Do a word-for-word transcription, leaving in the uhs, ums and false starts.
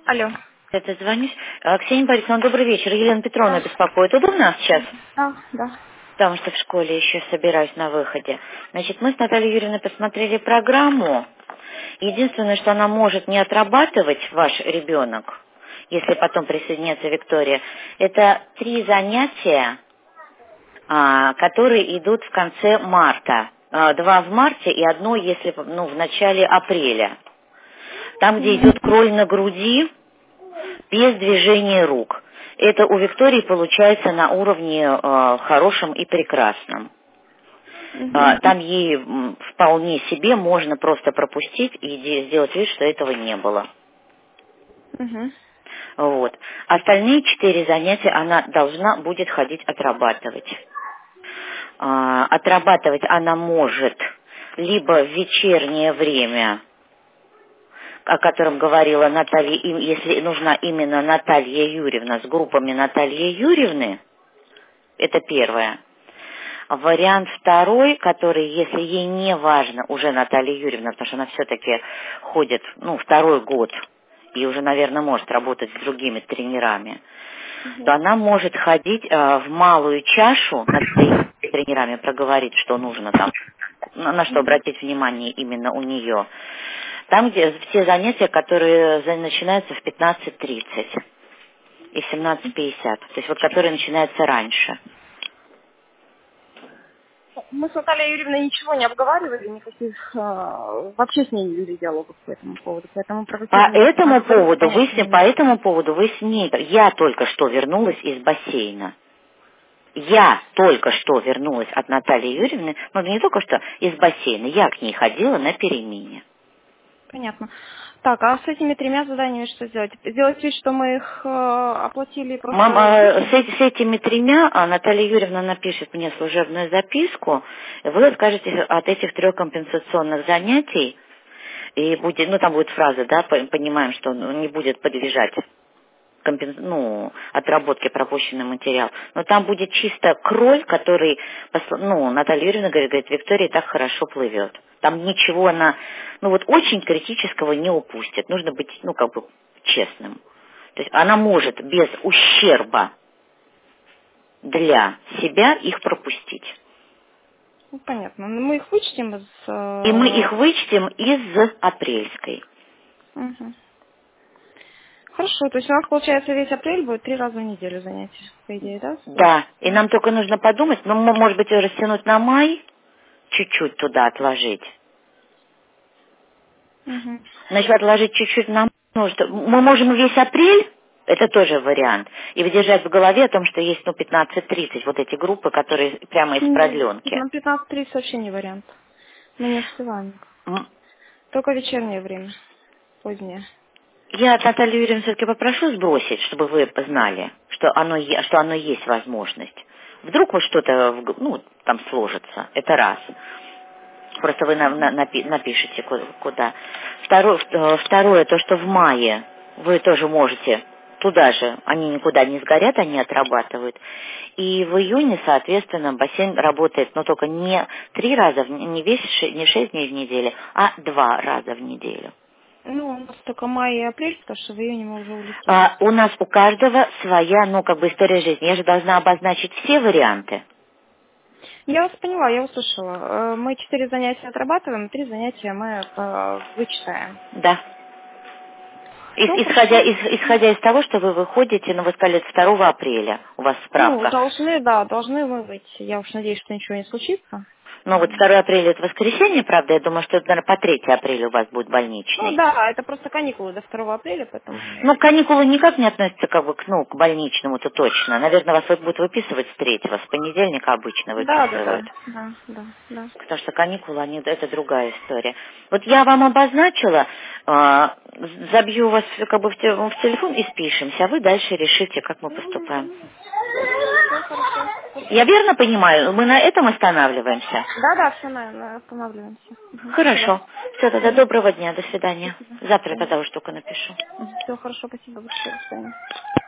Алло. Это звонишь? А, Ксения Борисовна, добрый вечер. Елена Петровна Да, беспокоит. Удобно сейчас? да, да. Потому что в школе еще собираюсь на выходе. Значит, мы с Натальей Юрьевной посмотрели программу. Единственное, что она может не отрабатывать, ваш ребенок, если потом присоединится Виктория, это три занятия, а, которые идут в конце марта. А, Два в марте и одно, если ну, в начале апреля. Там, где идет кроль на груди, без движения рук. Это у Виктории получается на уровне э, хорошем и прекрасном. Угу. А, там ей м, вполне себе можно просто пропустить и де- сделать вид, что этого не было. Угу. Вот. Остальные четыре занятия она должна будет ходить отрабатывать. А, отрабатывать она может либо в вечернее время, о котором говорила Наталья, им- если нужна именно Наталья Юрьевна, с группами Натальи Юрьевны, это первое. Вариант второй, который, если ей не важно уже Наталья Юрьевна, потому что она все-таки ходит, ну, второй год, и уже, наверное, может работать с другими тренерами, то она может ходить э, в малую чашу, Наталья с тренерами проговорит, что нужно там, на на что обратить внимание именно у нее. Там, где все занятия, которые за- начинаются в пятнадцать тридцать и в семнадцать пятьдесят, то есть вот которые начинаются раньше. Мы с Натальей Юрьевной ничего не обговаривали, никаких э, вообще с ней не вели диалогов по этому поводу, поэтому про какие По занятия она этому говорит, поводу вы с понятия ней, не по имею. этому поводу вы с ней, я только что вернулась из бассейна. Я только что вернулась от Натальи Юрьевны, но не только что из бассейна, я к ней ходила на перемене. Понятно. Так, а с этими тремя заданиями что сделать? Сделать вид, что мы их э, оплатили и Мама, просто э, с, вышли? эти- с этими тремя а, Наталья Юрьевна напишет мне служебную записку, вы откажетесь от этих трех компенсационных занятий, и будет, ну там будет фраза, да, по- понимаем, что он не будет подвижать компенс- ну, отработке пропущенный материал. Но там будет чисто кроль, который, посл- ну, Наталья Юрьевна говорит, говорит, Виктория так хорошо плывет. Там ничего она, ну вот очень критического не упустит. Нужно быть, ну, как бы честным. То есть она может без ущерба для себя их пропустить. Ну, понятно. Ну, мы их вычтем из... И мы э, их вычтем из апрельской. Мгм. Хорошо, то есть у нас, получается, весь апрель будет три раза в неделю занятия, по идее, да? То есть, Да, и нам только нужно подумать, ну, м- может быть, растянуть на май, чуть-чуть туда отложить. мгм. Значит, отложить чуть-чуть на ну, что мы можем весь апрель, это тоже вариант, и выдержать в голове о том, что есть, ну, пятнадцать тридцать, вот эти группы, которые прямо из Нет, продленки. на пятнадцать тридцать вообще не вариант. Мы не успеваем. М. Только вечернее время, позднее. Я Наталью Юрьевну все-таки попрошу сбросить, чтобы вы знали, что оно, е- что оно есть возможность. Вдруг вот что-то, в г- ну, там сложится, это раз. Просто вы на- на- напи- напишите ку- куда. Второе, э, второе, то, что в мае вы тоже можете туда же, они никуда не сгорят, они отрабатывают. И в июне, соответственно, бассейн работает, но только не три раза, в н- не весь, ше- не шесть дней в неделю, а два раза в неделю. Ну, у нас только май и апрель, потому что в июне мы уже улетим. А у нас у каждого своя, ну, как бы история жизни. Я же должна обозначить все варианты. Я вас поняла, я услышала. Э, Мы четыре занятия отрабатываем, три занятия мы э, вычитаем. Да. Ис- Все Исходя хорошо. из, исходя из того, что вы выходите, ну, вы сказали, второго апреля, у вас Ну, справка. должны, да, должны мы выйти. Я уж надеюсь, что ничего не случится. Ну, вот второго апреля это воскресенье, правда, я думаю, что это, наверное, по третьего апреля у вас будет Ну больничный. да, это просто каникулы до второго апреля, поэтому... Ну, каникулы никак не относятся как бы к, ну, к больничному-то точно. Наверное, вас вот будут выписывать с третьего, с понедельника обычно Да, да, да, выписывают. да, да, да. Потому что каникулы, они, это другая история. Вот я вам обозначила, а, забью вас как бы в, те- в телефон и спишемся, а вы дальше решите, как мы поступаем. Все хорошо, Я спасибо. верно понимаю? Мы на этом останавливаемся? Да, да, все, наверное, останавливаемся. Мгм, спасибо. Хорошо. Все, тогда Мгм, доброго дня, до свидания. спасибо. До Завтра свидания. тогда уж только напишу. Все хорошо, спасибо большое. До свидания.